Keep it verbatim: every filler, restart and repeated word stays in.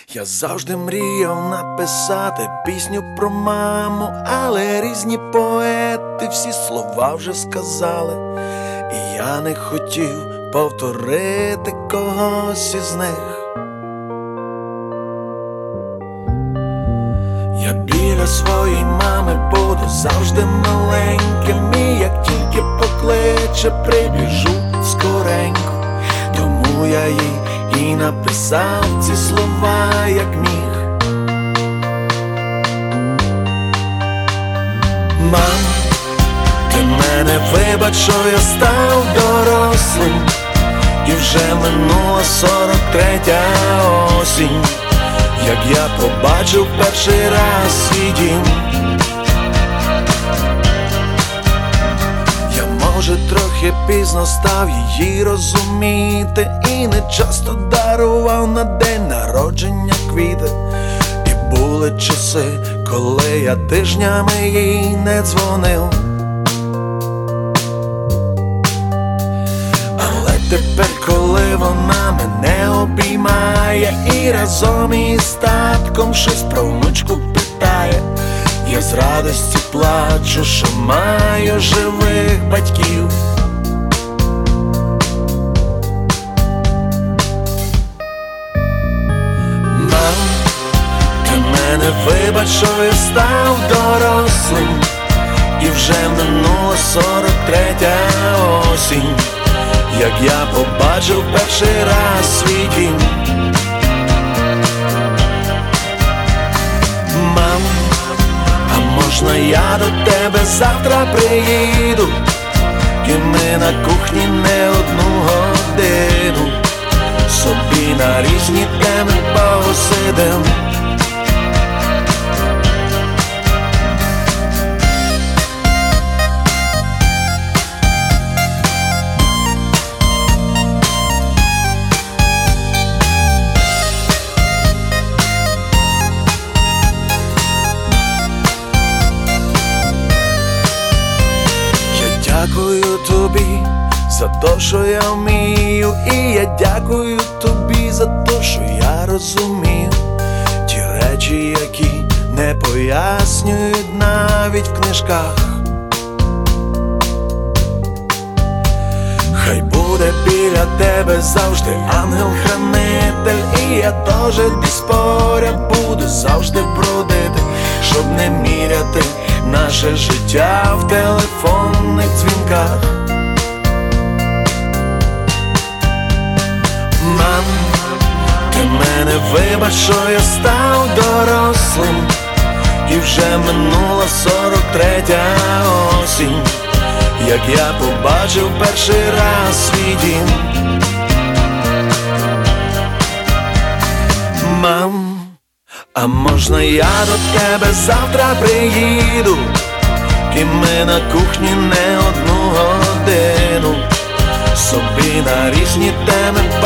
Я завжди мріяв написати пісню про маму, але різні поети всі слова вже сказали, і я не хотів повторити когось із них. Я біля своєї мами буду завжди маленьким, і як тільки покличе, прибіжу скоренько. Тому я їй і написав ці слова, як міг. Мам, ти мене вибач, що я став дорослим, і вже минула сорок третя осінь, як я побачив перший раз свій дім. Я, може, трохи пізно став її розуміти, і не часто дарував на день народження квіти. І були часи, коли я тижнями їй не дзвонив. Але тепер, коли вона мене обіймає і разом із татком щось про внучку питає, я з радості плачу, що маю живих батьків. Мам, ти мене вибач, що я став дорослим, і вже минула сорок третя осінь, як я побачив перший раз свій дім. Мам, а можна я до тебе завтра приїду, і ми на кухні не одну годину собі на різні теми посидим. Дякую тобі за те, що я вмію, і я дякую тобі за те, що я розумію ті речі, які не пояснюють навіть в книжках. Хай буде біля тебе завжди ангел-хранитель, і я теж десь поряд буду завжди бродити, щоб не міряти наше життя в телефонних дзвінках. Мам, ти мене вибач, що я став дорослим, і вже минула сорок третя осінь, як я побачив перший раз свій дім. Мам, а можна я до тебе завтра приїду, і ми на кухні не одну годину собі на різні теми